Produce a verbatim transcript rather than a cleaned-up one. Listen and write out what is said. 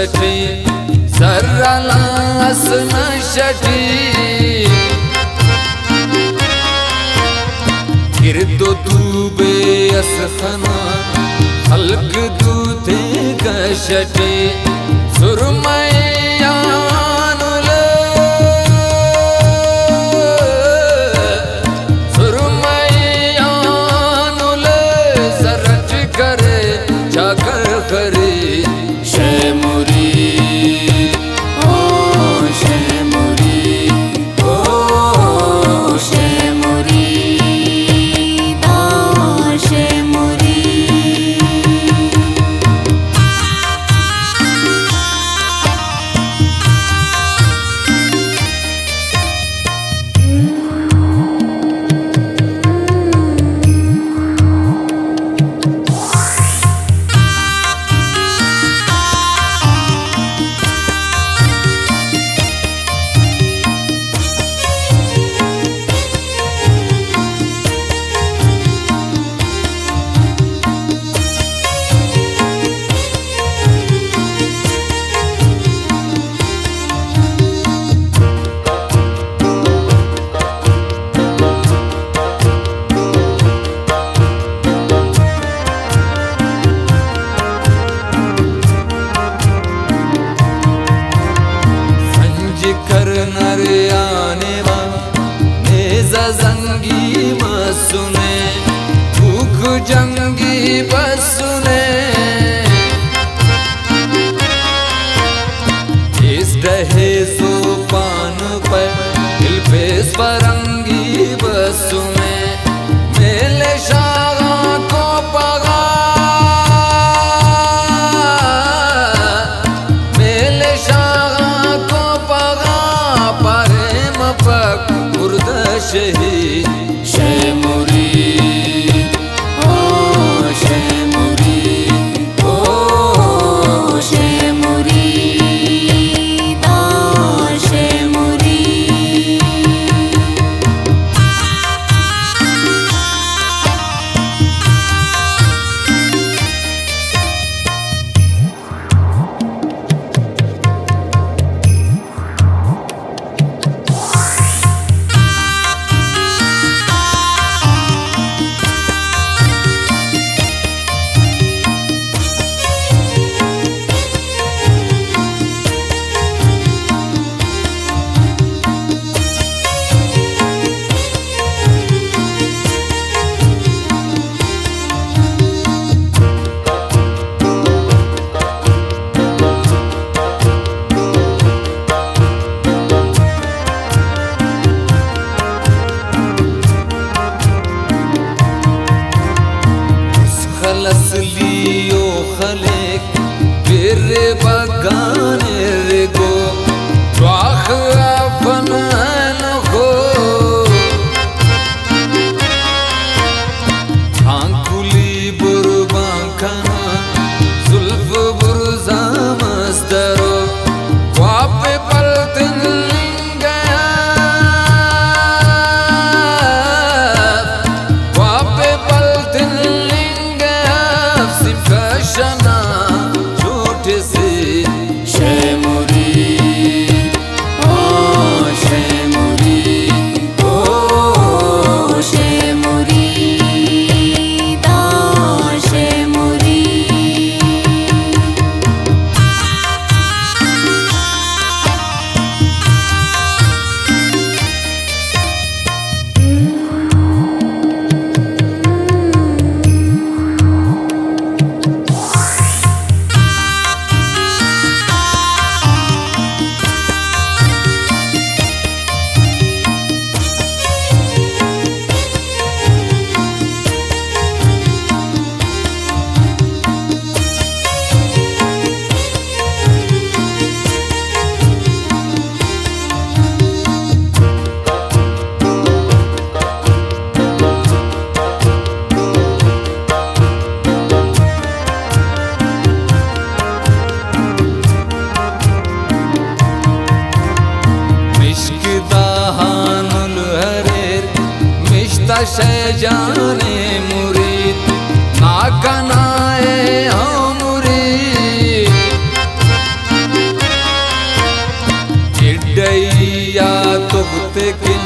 शठी सरलास न शठी किरदो दूबे असखना हल्क दूते कशटी सुरमयानुल सुरमयानुल सरच करे जाकर करे शेमुरी ओ शेमुरी ओ शेमुरी दा शेमुरी नरियाने नेजा जंगी बसुने भूख जंगी बसुने इस रहे सोपान पर दिल पे परंगी बसुने मेले शागा को पगा मेले शागा को पगा शही शेमुरी ओ शेमुरी ओ शेमुरी दा शेमुरी खलस लियो खलेक फिर बगाने रे गो स्वाख अपन हो आंकुली बुरबा खाना जुल्फ बुरजा मस्तरो वापे पलतन गया वापे पलतन शना झूठ से शेमुरी ओ शेमुरी ओ शेमुरी दा शेमुरी शे जाने मुरीद ना कनाए हो मुरीद कुत्ते की